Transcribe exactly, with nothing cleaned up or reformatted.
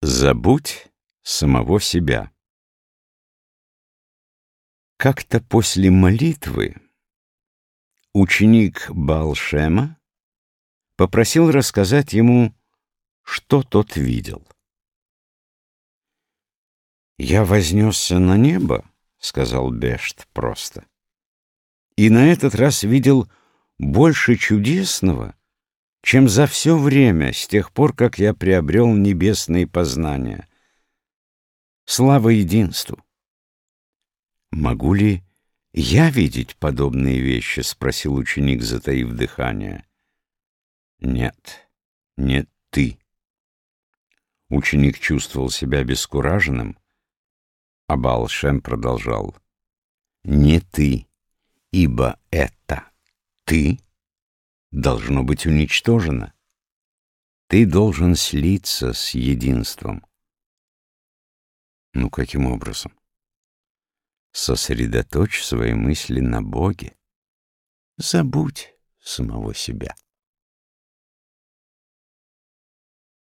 Забудь самого себя. Как-то после молитвы ученик Баал-Шема попросил рассказать ему, что тот видел. «Я вознесся на небо, — сказал Бешт просто, — и на этот раз видел больше чудесного, чем за все время, с тех пор, как я приобрел небесные познания. Слава единству! Могу ли я видеть подобные вещи? — спросил ученик, затаив дыхание. Нет, нет ты. Ученик чувствовал себя обескураженным, а Баал-Шем продолжал. Не ты, ибо это ты должно быть уничтожено. Ты должен слиться с единством. Ну, каким образом? Сосредоточь свои мысли на Боге. Забудь самого себя.